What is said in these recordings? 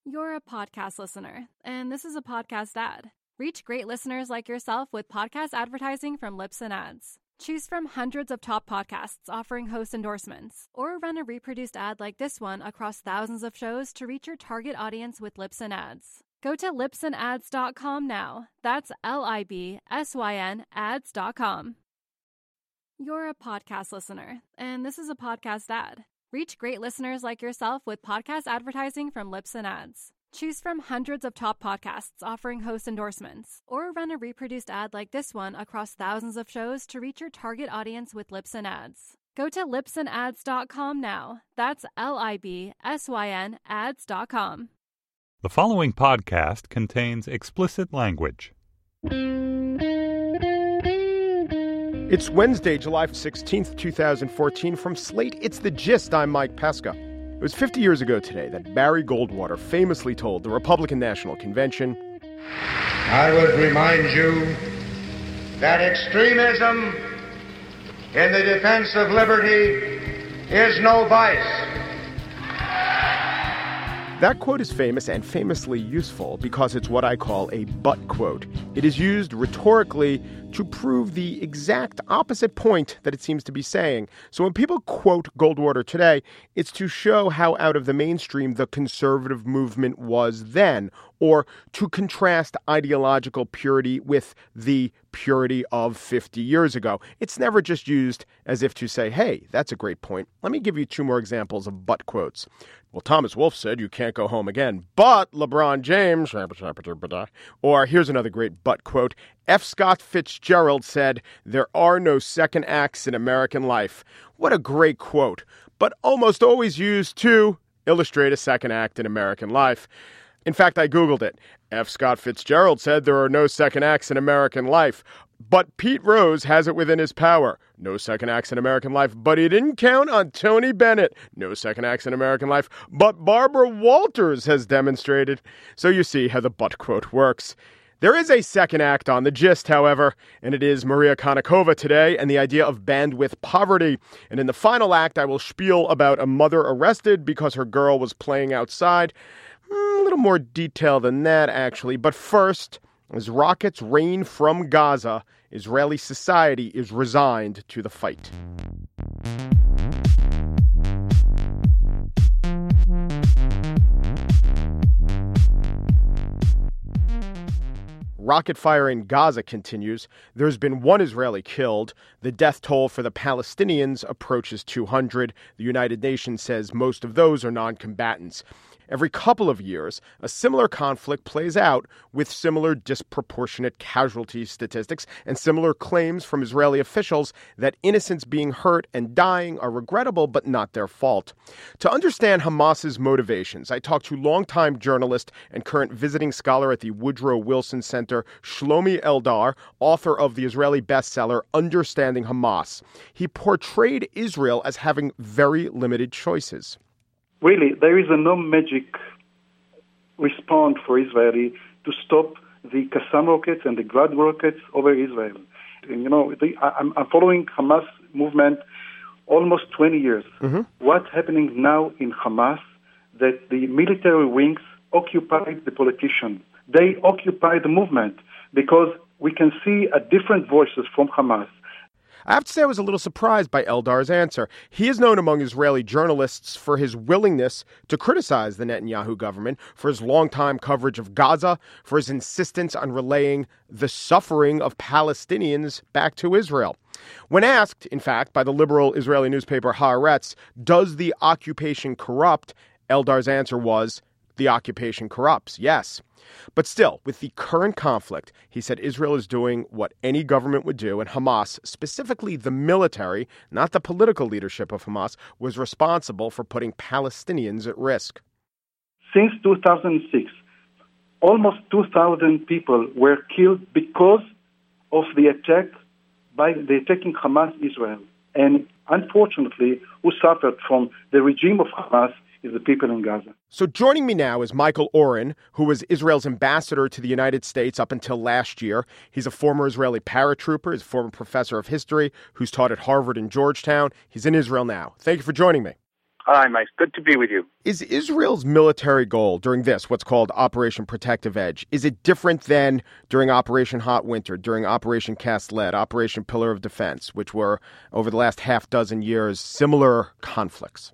You're a podcast listener, and this is a podcast ad. Reach great listeners like yourself with podcast advertising from Libsyn Ads. Choose from hundreds of top podcasts offering host endorsements, or run a reproduced ad like this one across thousands of shows to reach your target audience with Libsyn Ads. Go to libsynads.com now. That's LIBSYN ads.com. You're a podcast listener, and this is a podcast ad. Reach great listeners like yourself with podcast advertising from Libsyn Ads. Choose from hundreds of top podcasts offering host endorsements, or run a reproduced ad like this one across thousands of shows to reach your target audience with Libsyn Ads. Go to libsynads.com now. That's LIBSYN ads.com. The following podcast contains explicit language. It's Wednesday, July 16th, 2014. From Slate, it's The Gist. I'm Mike Pesca. It was 50 years ago today that Barry Goldwater famously told the Republican National Convention, I would remind you that extremism in the defense of liberty is no vice. That quote is famous and famously useful because it's what I call a but quote. It is used rhetorically to prove the exact opposite point that it seems to be saying. So when people quote Goldwater today, it's to show how out of the mainstream the conservative movement was then, or to contrast ideological purity with the purity of 50 years ago. It's never just used as if to say, hey, that's a great point. Let me give you two more examples of but quotes. Well, Thomas Wolfe said you can't go home again, but LeBron James, or here's another great but quote. F. Scott Fitzgerald said, there are no second acts in American life. What a great quote, but almost always used to illustrate a second act in American life. In fact, I Googled it. F. Scott Fitzgerald said there are no second acts in American life. But Pete Rose has it within his power. No second acts in American life, but he didn't count on Tony Bennett. No second acts in American life, but Barbara Walters has demonstrated. So you see how the but quote works. There is a second act on The Gist, however, and it is Maria Konnikova today and the idea of bandwidth poverty. And in the final act, I will spiel about a mother arrested because her girl was playing outside. A little more detail than that, actually. But first, as rockets rain from Gaza, Israeli society is resigned to the fight. Rocket fire in Gaza continues. There's been one Israeli killed. The death toll for the Palestinians approaches 200. The United Nations says most of those are non-combatants. Every couple of years, a similar conflict plays out with similar disproportionate casualty statistics and similar claims from Israeli officials that innocents being hurt and dying are regrettable but not their fault. To understand Hamas's motivations, I talked to longtime journalist and current visiting scholar at the Woodrow Wilson Center, Shlomi Eldar, author of the Israeli bestseller Understanding Hamas. He portrayed Israel as having very limited choices. Really, there is no magic response for Israel to stop the Qassam rockets and the Grad rockets over Israel. And, I'm following Hamas movement almost 20 years. Mm-hmm. What's happening now in Hamas, that the military wings occupy the politicians. They occupy the movement because we can see different voices from Hamas. I have to say I was a little surprised by Eldar's answer. He is known among Israeli journalists for his willingness to criticize the Netanyahu government, for his longtime coverage of Gaza, for his insistence on relaying the suffering of Palestinians back to Israel. When asked, in fact, by the liberal Israeli newspaper Haaretz, does the occupation corrupt? Eldar's answer was, the occupation corrupts, yes. But still, with the current conflict, he said Israel is doing what any government would do, and Hamas, specifically the military, not the political leadership of Hamas, was responsible for putting Palestinians at risk. Since 2006, almost 2,000 people were killed because of the attack by the attacking Hamas Israel. And unfortunately, who suffered from the regime of Hamas is the people in Gaza. So joining me now is Michael Oren, who was Israel's ambassador to the United States up until last year. He's a former Israeli paratrooper, he's a former professor of history who's taught at Harvard and Georgetown. He's in Israel now. Thank you for joining me. Hi, Mike. Good to be with you. Is Israel's military goal during this, what's called Operation Protective Edge, is it different than during Operation Hot Winter, during Operation Cast Lead, Operation Pillar of Defense, which were, over the last half dozen years, similar conflicts?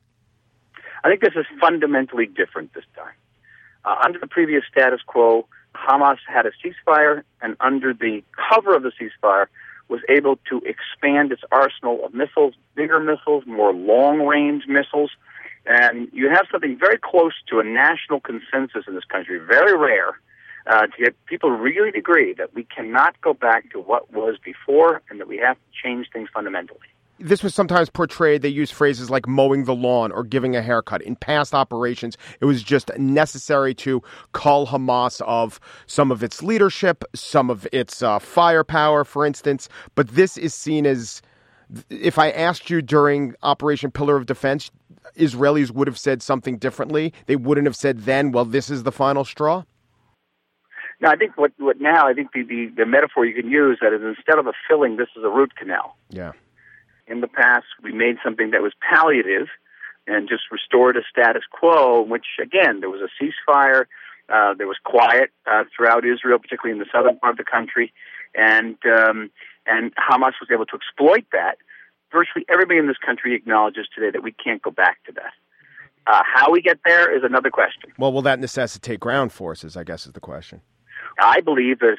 I think this is fundamentally different this time. Under the previous status quo, Hamas had a ceasefire, and under the cover of the ceasefire, was able to expand its arsenal of missiles, bigger missiles, more long-range missiles. And you have something very close to a national consensus in this country, very rare, to get people really to agree that we cannot go back to what was before and that we have to change things fundamentally. This was sometimes portrayed, they used phrases like mowing the lawn or giving a haircut. In past operations, it was just necessary to cull Hamas of some of its leadership, some of its firepower, for instance. But this is seen as, if I asked you during Operation Pillar of Defense, Israelis would have said something differently. They wouldn't have said then, well, this is the final straw. No, I think what now, I think the metaphor you can use that is instead of a filling, this is a root canal. Yeah. In the past, we made something that was palliative and just restored a status quo in which, again, there was a ceasefire, there was quiet throughout Israel, particularly in the southern part of the country, and Hamas was able to exploit that. Virtually everybody in this country acknowledges today that we can't go back to that. How we get there is another question. Well, will that necessitate ground forces, I guess, is the question. I believe if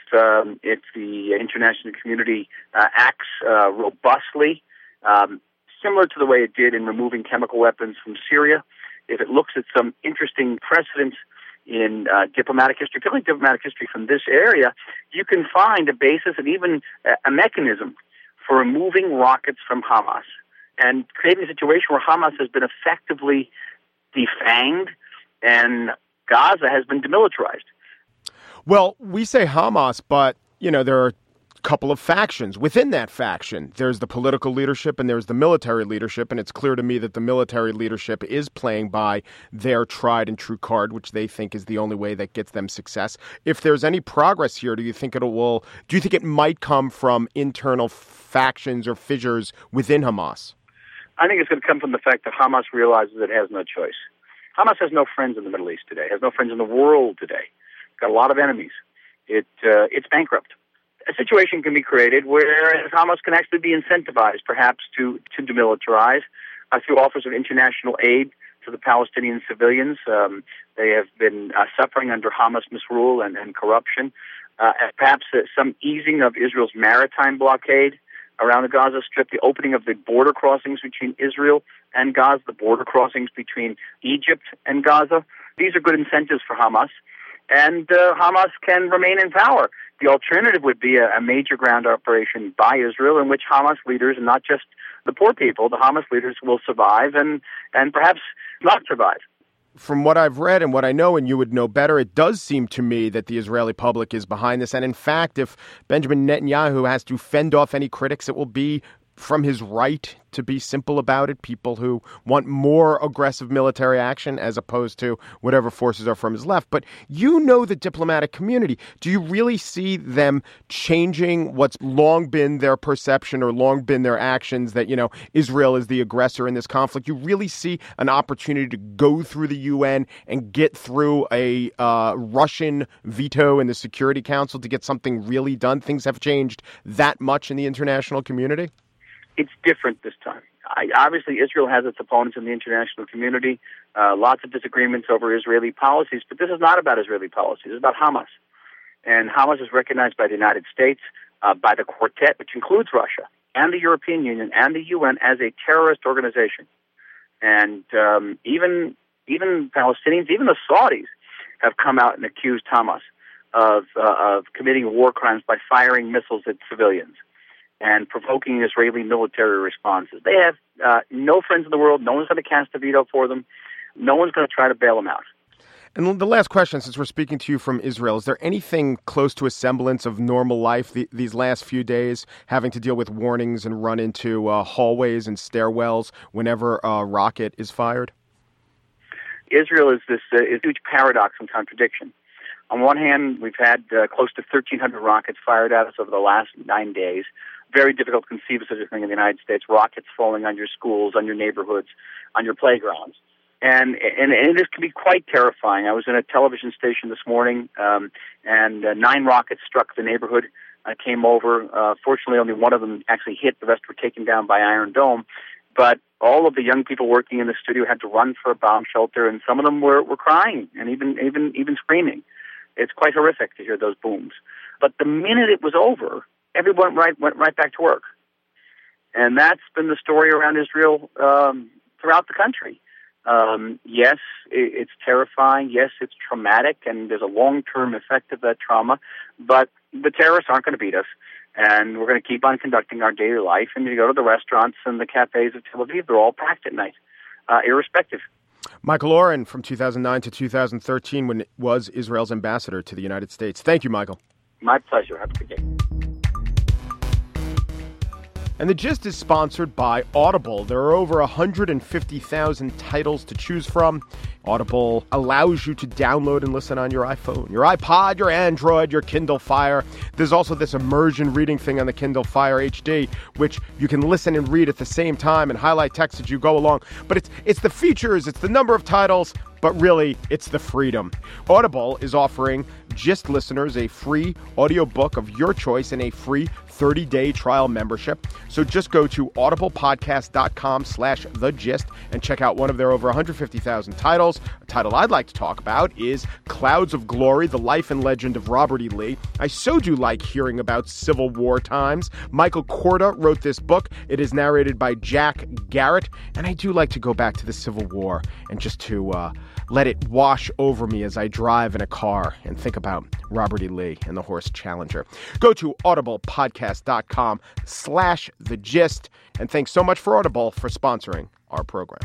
the international community acts robustly, similar to the way it did in removing chemical weapons from Syria, if it looks at some interesting precedents in diplomatic history, particularly diplomatic history from this area, you can find a basis and even a mechanism for removing rockets from Hamas and creating a situation where Hamas has been effectively defanged and Gaza has been demilitarized. Well, we say Hamas, but, there are a couple of factions. Within that faction, there's the political leadership and there's the military leadership, and it's clear to me that the military leadership is playing by their tried and true card, which they think is the only way that gets them success. If there's any progress here, do you think it might come from internal factions or fissures within Hamas? I think it's going to come from the fact that Hamas realizes it has no choice. Hamas has no friends in the Middle East today, has no friends in the world today. It's got a lot of enemies. It's bankrupt. A situation can be created where Hamas can actually be incentivized, perhaps, to demilitarize through offers of international aid to the Palestinian civilians. They have been suffering under Hamas misrule and corruption. Perhaps some easing of Israel's maritime blockade around the Gaza Strip, the opening of the border crossings between Israel and Gaza, the border crossings between Egypt and Gaza. These are good incentives for Hamas, and Hamas can remain in power. The alternative would be a major ground operation by Israel in which Hamas leaders, and not just the poor people, the Hamas leaders will survive and perhaps not survive. From what I've read and what I know, and you would know better, it does seem to me that the Israeli public is behind this. And in fact, if Benjamin Netanyahu has to fend off any critics, it will be from his right to be simple about it, people who want more aggressive military action as opposed to whatever forces are from his left. But the diplomatic community, do you really see them changing what's long been their perception or long been their actions that, Israel is the aggressor in this conflict? You really see an opportunity to go through the UN and get through a Russian veto in the Security Council to get something really done? Things have changed that much in the international community? It's different this time. Obviously, Israel has its opponents in the international community, lots of disagreements over Israeli policies, but this is not about Israeli policies. It's about Hamas. And Hamas is recognized by the United States, by the Quartet, which includes Russia, and the European Union, and the UN as a terrorist organization. And even Palestinians, even the Saudis, have come out and accused Hamas of committing war crimes by firing missiles at civilians and provoking Israeli military responses. They have no friends in the world. No one's going to cast a veto for them. No one's going to try to bail them out. And the last question, since we're speaking to you from Israel, is there anything close to a semblance of normal life these last few days, having to deal with warnings and run into hallways and stairwells whenever a rocket is fired? Israel is this huge paradox and contradiction. On one hand, we've had close to 1,300 rockets fired at us over the last 9 days. Very difficult to conceive of such a thing in the United States, rockets falling on your schools, on your neighborhoods, on your playgrounds. And this can be quite terrifying. I was in a television station this morning, and 9 rockets struck the neighborhood. I came over. Fortunately, only one of them actually hit. The rest were taken down by Iron Dome. But all of the young people working in the studio had to run for a bomb shelter, and some of them were crying and even screaming. It's quite horrific to hear those booms. But the minute it was over, everyone went right back to work. And that's been the story around Israel throughout the country. Yes, it's terrifying. Yes, it's traumatic, and there's a long-term effect of that trauma. But the terrorists aren't going to beat us, and we're going to keep on conducting our daily life. And you go to the restaurants and the cafes of Tel Aviv, they're all packed at night, irrespective. Michael Oren, from 2009 to 2013, when was Israel's ambassador to the United States. Thank you, Michael. My pleasure. Have a good day. And The Gist is sponsored by Audible. There are over 150,000 titles to choose from. Audible allows you to download and listen on your iPhone, your iPod, your Android, your Kindle Fire. There's also this immersion reading thing on the Kindle Fire HD, which you can listen and read at the same time and highlight text as you go along. But it's the features, it's the number of titles, but really, it's the freedom. Audible is offering Gist listeners a free audiobook of your choice and a free 30-day trial membership. So just go to audiblepodcast.com/thegist and check out one of their over 150,000 titles. A title I'd like to talk about is Clouds of Glory, The Life and Legend of Robert E. Lee. I so do like hearing about Civil War times. Michael Korda wrote this book. It is narrated by Jack Garrett. And I do like to go back to the Civil War and just to let it wash over me as I drive in a car and think about Robert E. Lee and the horse Challenger. Go to audiblepodcast.com/thegist. And thanks so much for Audible for sponsoring our program.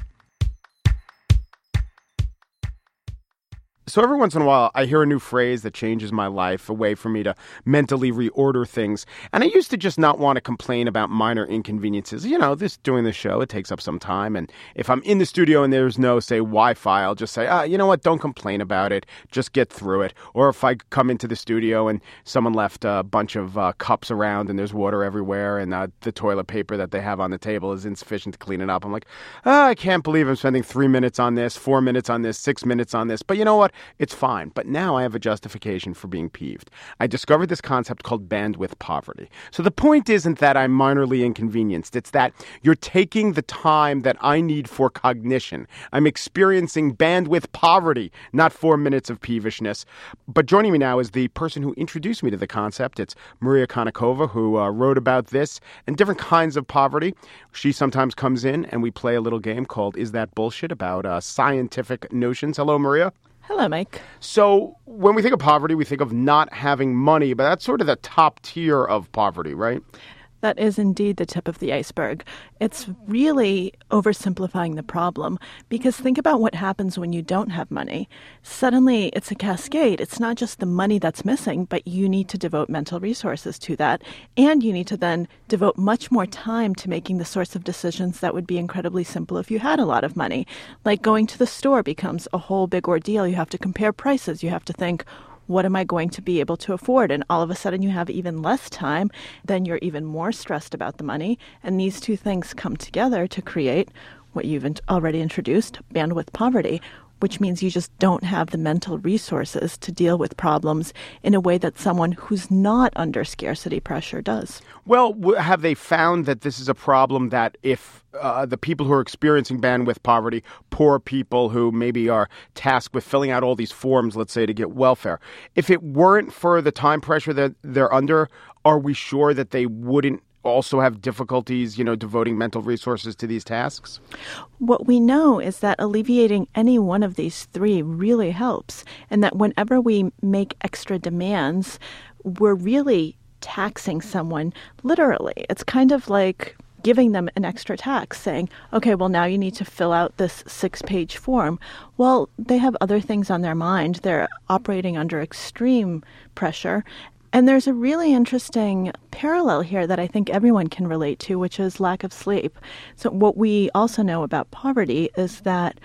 So every once in a while, I hear a new phrase that changes my life, a way for me to mentally reorder things. And I used to just not want to complain about minor inconveniences. You know, doing this show, it takes up some time. And if I'm in the studio and there's no, say, Wi-Fi, I'll just say, you know what, don't complain about it. Just get through it. Or if I come into the studio and someone left a bunch of cups around and there's water everywhere and the toilet paper that they have on the table is insufficient to clean it up, I'm like, I can't believe I'm spending 3 minutes on this, 4 minutes on this, 6 minutes on this. But you know what? It's fine. But now I have a justification for being peeved. I discovered this concept called bandwidth poverty. So the point isn't that I'm minorly inconvenienced. It's that you're taking the time that I need for cognition. I'm experiencing bandwidth poverty, not 4 minutes of peevishness. But joining me now is the person who introduced me to the concept. It's Maria Konnikova, who wrote about this and different kinds of poverty. She sometimes comes in and we play a little game called Is That Bullshit? About scientific notions. Hello, Maria. Hello, Mike. So when we think of poverty, we think of not having money, but that's sort of the top tier of poverty, right? That is indeed the tip of the iceberg. It's really oversimplifying the problem because think about what happens when you don't have money. Suddenly, it's a cascade. It's not just the money that's missing, but you need to devote mental resources to that. And you need to then devote much more time to making the sorts of decisions that would be incredibly simple if you had a lot of money. Like going to the store becomes a whole big ordeal. You have to compare prices. You have to think, what am I going to be able to afford? And all of a sudden you have even less time, then you're even more stressed about the money. And these two things come together to create what you've already introduced, bandwidth poverty, which means you just don't have the mental resources to deal with problems in a way that someone who's not under scarcity pressure does. Well, have they found that this is a problem that if the people who are experiencing bandwidth poverty, poor people who maybe are tasked with filling out all these forms, let's say, to get welfare, if it weren't for the time pressure that they're under, are we sure that they wouldn't also have difficulties, devoting mental resources to these tasks? What we know is that alleviating any one of these three really helps, and that whenever we make extra demands, we're really taxing someone literally. It's kind of like giving them an extra tax, saying, okay, well, now you need to fill out this 6-page form. Well, they have other things on their mind. They're operating under extreme pressure. And there's a really interesting parallel here that I think everyone can relate to, which is lack of sleep. So what we also know about poverty is that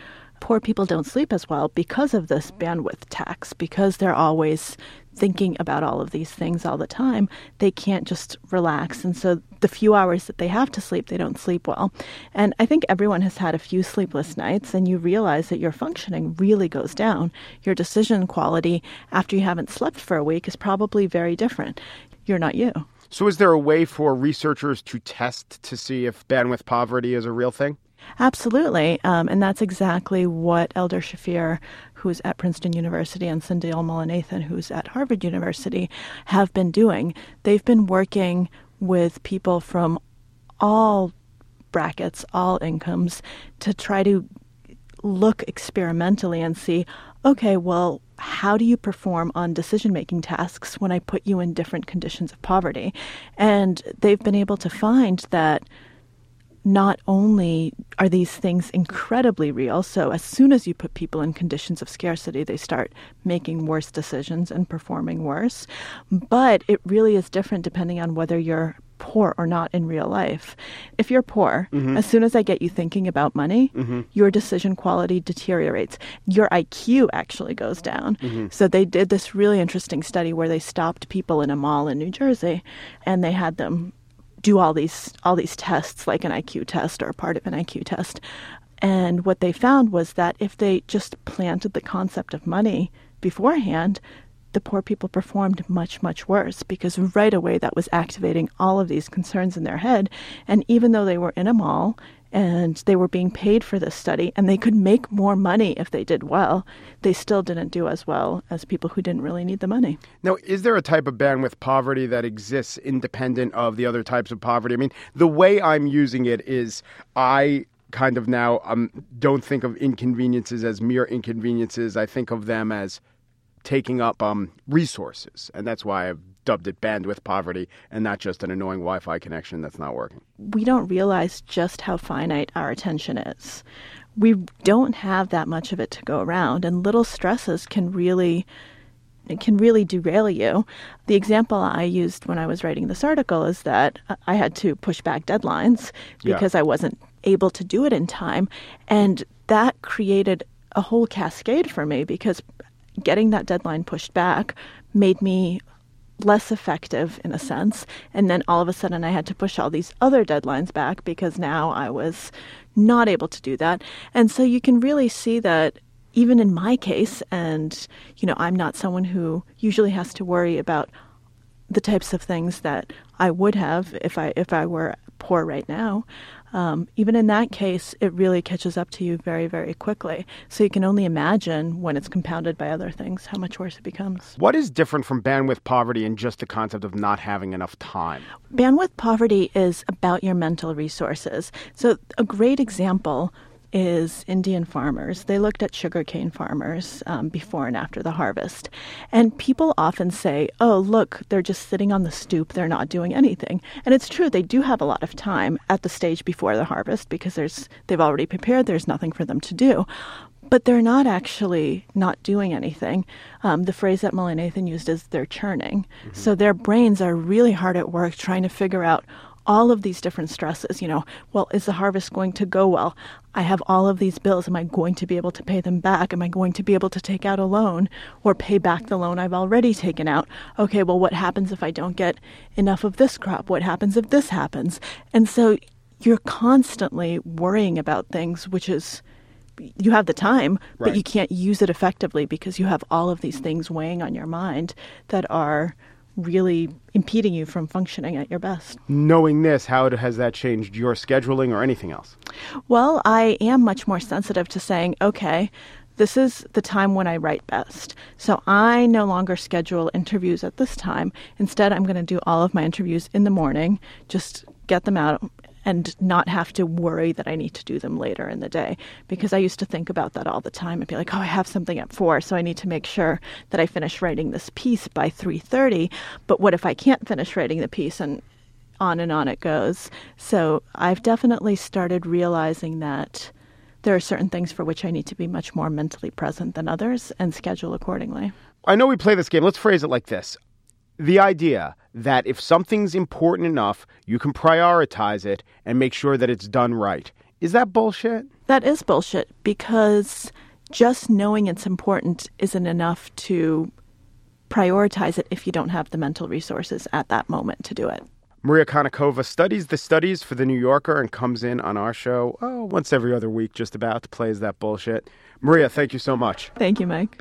poor people don't sleep as well because of this bandwidth tax, because they're always thinking about all of these things all the time. They can't just relax. And so the few hours that they have to sleep, they don't sleep well. And I think everyone has had a few sleepless nights, and you realize that your functioning really goes down. Your decision quality after you haven't slept for a week is probably very different. You're not you. So is there a way for researchers to test to see if bandwidth poverty is a real thing? Absolutely. And that's exactly what Eldar Shafir, who's at Princeton University, and Sindel Mullainathan, who's at Harvard University, have been doing. They've been working with people from all brackets, all incomes, to try to look experimentally and see, okay, well, how do you perform on decision-making tasks when I put you in different conditions of poverty? And they've been able to find that not only are these things incredibly real, so as soon as you put people in conditions of scarcity, they start making worse decisions and performing worse, but it really is different depending on whether you're poor or not in real life. If you're poor, as soon as I get you thinking about money, your decision quality deteriorates. Your IQ actually goes down. So they did this really interesting study where they stopped people in a mall in New Jersey, and they had them do all these tests, like an IQ test or a part of an IQ test. And what they found was that if they just planted the concept of money beforehand, the poor people performed much, much worse, because right away that was activating all of these concerns in their head. And even though they were in a mall and they were being paid for this study and they could make more money if they did well, they still didn't do as well as people who didn't really need the money. Now, is there a type of bandwidth poverty that exists independent of the other types of poverty? I mean, the way I'm using it is I kind of now don't think of inconveniences as mere inconveniences. I think of them as taking up resources, and that's why I've dubbed it bandwidth poverty and not just an annoying Wi-Fi connection that's not working. We don't realize just how finite our attention is. We don't have that much of it to go around, and little stresses can really derail you. The example I used when I was writing this article is that I had to push back deadlines because I wasn't able to do it in time, and that created a whole cascade for me, because getting that deadline pushed back made me less effective in a sense. And then all of a sudden I had to push all these other deadlines back because now I was not able to do that. And so you can really see that even in my case, and, you know, I'm not someone who usually has to worry about the types of things that I would have if I were poor right now. Even in that case, it really catches up to you very, very quickly. So you can only imagine when it's compounded by other things how much worse it becomes. What is different from bandwidth poverty and just the concept of not having enough time? Bandwidth poverty is about your mental resources. So a great example is Indian farmers. They looked at sugarcane farmers before and after the harvest. And people often say, oh, look, they're just sitting on the stoop. They're not doing anything. And it's true. They do have a lot of time at the stage before the harvest because they've already prepared. There's nothing for them to do. But they're not actually not doing anything. The phrase that Mullainathan used is they're churning. So their brains are really hard at work trying to figure out all of these different stresses. You know, well, is the harvest going to go well? I have all of these bills. Am I going to be able to pay them back? Am I going to be able to take out a loan or pay back the loan I've already taken out? Okay, well, what happens if I don't get enough of this crop? What happens if this happens? And so you're constantly worrying about things, which is, you have the time, but you can't use it effectively because you have all of these things weighing on your mind that are really impeding you from functioning at your best. Knowing this, how has that changed your scheduling or anything else? Well, I am much more sensitive to saying, okay, this is the time when I write best. So I no longer schedule interviews at this time. Instead, I'm going to do all of my interviews in the morning, just get them out and not have to worry that I need to do them later in the day. Because I used to think about that all the time and be like, oh, I have something at 4, so I need to make sure that I finish writing this piece by 3:30. But what if I can't finish writing the piece? And on it goes. So I've definitely started realizing that there are certain things for which I need to be much more mentally present than others and schedule accordingly. I know we play this game. Let's phrase it like this. The idea that if something's important enough, you can prioritize it and make sure that it's done right. Is that bullshit? That is bullshit, because just knowing it's important isn't enough to prioritize it if you don't have the mental resources at that moment to do it. Maria Konnikova studies the studies for The New Yorker and comes in on our show once every other week, just about, to plays that bullshit. Maria, thank you so much. Thank you, Mike.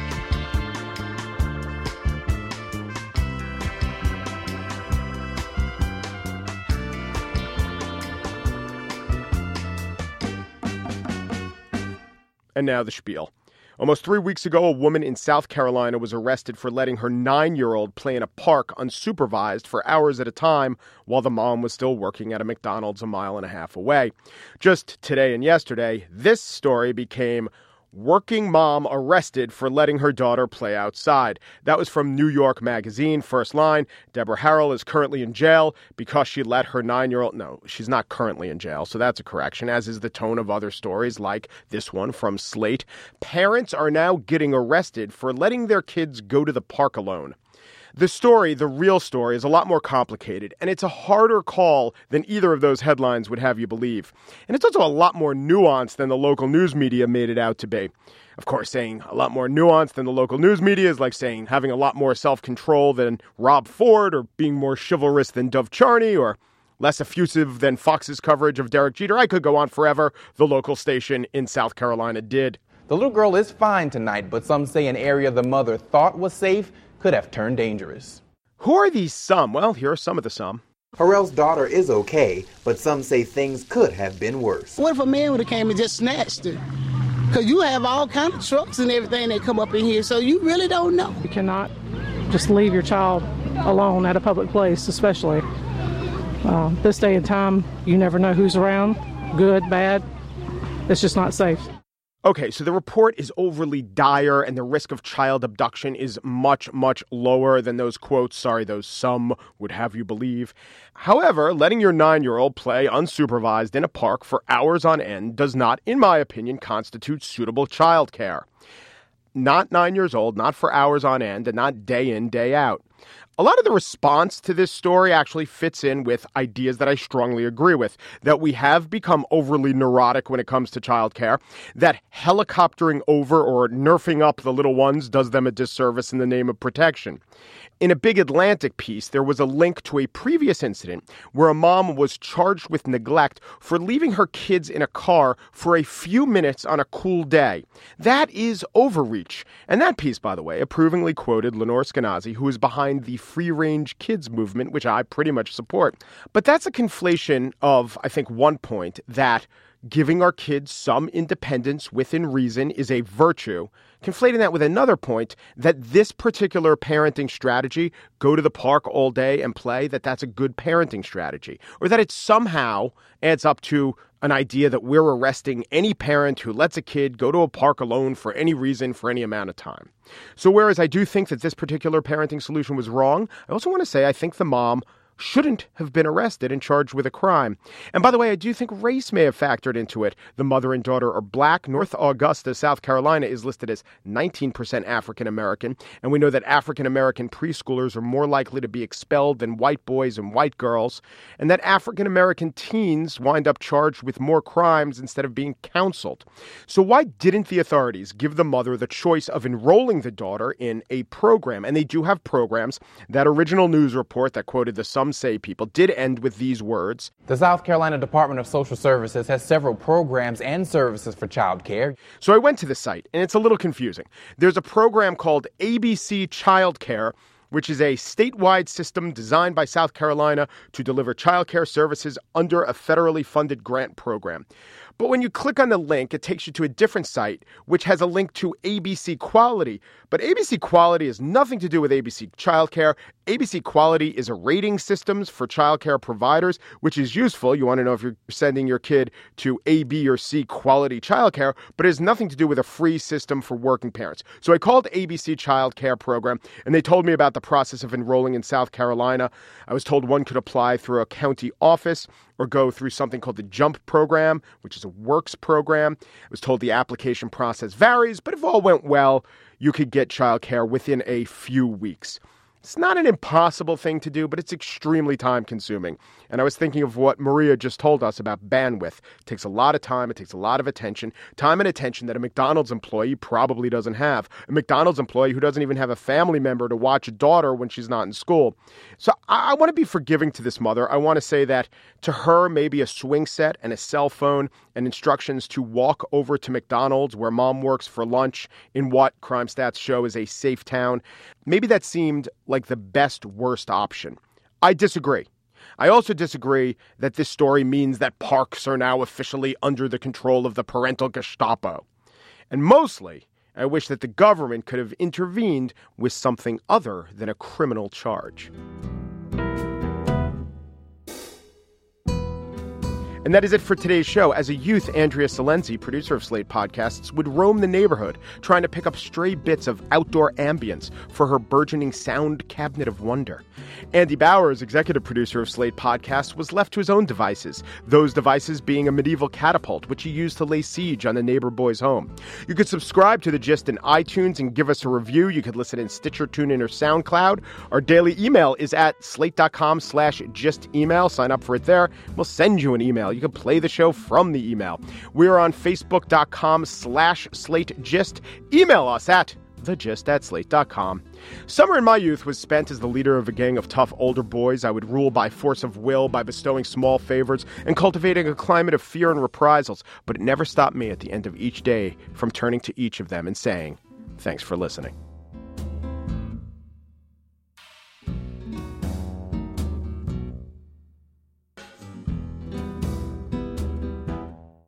And now the spiel. Almost 3 weeks ago, a woman in South Carolina was arrested for letting her 9-year-old play in a park unsupervised for hours at a time while the mom was still working at a McDonald's a mile and a half away. Just today and yesterday, this story became "Working Mom Arrested for Letting Her Daughter Play Outside." That was from New York Magazine. First line, Deborah Harrell is currently in jail because she let her 9-year-old... No, she's not currently in jail, so that's a correction, as is the tone of other stories like this one from Slate. Parents are now getting arrested for letting their kids go to the park alone. The story, the real story, is a lot more complicated, and it's a harder call than either of those headlines would have you believe. And it's also a lot more nuanced than the local news media made it out to be. Of course, saying a lot more nuanced than the local news media is like saying having a lot more self-control than Rob Ford, or being more chivalrous than Dov Charney, or less effusive than Fox's coverage of Derek Jeter. I could go on forever. The local station in South Carolina did. The little girl is fine tonight, but some say an area the mother thought was safe could have turned dangerous. Who are these some? Well, here are some of the some. Harrell's daughter is okay, but some say things could have been worse. What if a man would have came and just snatched her? Because you have all kinds of trucks and everything that come up in here, so you really don't know. You cannot just leave your child alone at a public place, especially. This day and time, you never know who's around, good, bad. It's just not safe. Okay, so the report is overly dire and the risk of child abduction is much, much lower than those quotes, those some would have you believe. However, letting your 9-year-old play unsupervised in a park for hours on end does not, in my opinion, constitute suitable childcare. Not 9 years old, not for hours on end, and not day in, day out. A lot of the response to this story actually fits in with ideas that I strongly agree with, that we have become overly neurotic when it comes to childcare, that helicoptering over or nerfing up the little ones does them a disservice in the name of protection. In a big Atlantic piece, there was a link to a previous incident where a mom was charged with neglect for leaving her kids in a car for a few minutes on a cool day. That is overreach. And that piece, by the way, approvingly quoted Lenore Skenazy, who is behind the free-range kids movement, which I pretty much support. But that's a conflation of, I think, one point, that giving our kids some independence within reason is a virtue, conflating that with another point, that this particular parenting strategy, go to the park all day and play, that's a good parenting strategy, or that it somehow adds up to an idea that we're arresting any parent who lets a kid go to a park alone for any reason for any amount of time. So whereas I do think that this particular parenting solution was wrong, I also want to say I think the mom shouldn't have been arrested and charged with a crime. And by the way, I do think race may have factored into it. The mother and daughter are black. North Augusta, South Carolina, is listed as 19% African American. And we know that African American preschoolers are more likely to be expelled than white boys and white girls. And that African American teens wind up charged with more crimes instead of being counseled. So why didn't the authorities give the mother the choice of enrolling the daughter in a program? And they do have programs. That original news report that quoted the Some Say people did end with these words. The South Carolina Department of Social Services has several programs and services for child care. So I went to the site, and it's a little confusing. There's a program called ABC Child Care, which is a statewide system designed by South Carolina to deliver child care services under a federally funded grant program. But when you click on the link, it takes you to a different site, which has a link to ABC Quality. But ABC Quality has nothing to do with ABC Childcare. ABC Quality is a rating systems for childcare providers, which is useful. You want to know if you're sending your kid to A, B, or C quality childcare, but it has nothing to do with a free system for working parents. So I called ABC Childcare Program, and they told me about the process of enrolling in South Carolina. I was told one could apply through a county office or go through something called the JUMP program, which is a works program. I was told the application process varies, but if all went well, you could get childcare within a few weeks. It's not an impossible thing to do, but it's extremely time-consuming. And I was thinking of what Maria just told us about bandwidth. It takes a lot of time. It takes a lot of attention. Time and attention that a McDonald's employee probably doesn't have. A McDonald's employee who doesn't even have a family member to watch a daughter when she's not in school. So I want to be forgiving to this mother. I want to say that to her, maybe a swing set and a cell phone and instructions to walk over to McDonald's where mom works for lunch in what crime stats show is a safe town. Maybe that seemed like the best worst option. I disagree. I also disagree that this story means that parks are now officially under the control of the parental Gestapo. And mostly, I wish that the government could have intervened with something other than a criminal charge. And that is it for today's show. As a youth, Andrea Salenzi, producer of Slate Podcasts, would roam the neighborhood trying to pick up stray bits of outdoor ambience for her burgeoning sound cabinet of wonder. Andy Bowers, executive producer of Slate Podcasts, was left to his own devices, those devices being a medieval catapult, which he used to lay siege on the neighbor boy's home. You could subscribe to The Gist in iTunes and give us a review. You could listen in Stitcher, TuneIn, or SoundCloud. Our daily email is at slate.com/gistemail. Sign up for it there. We'll send you an email. You can play the show from the email. We're on Facebook.com/SlateGist. Email us at thegist@slate.com. Summer in my youth was spent as the leader of a gang of tough older boys. I would rule by force of will, by bestowing small favors and cultivating a climate of fear and reprisals. But it never stopped me at the end of each day from turning to each of them and saying, thanks for listening.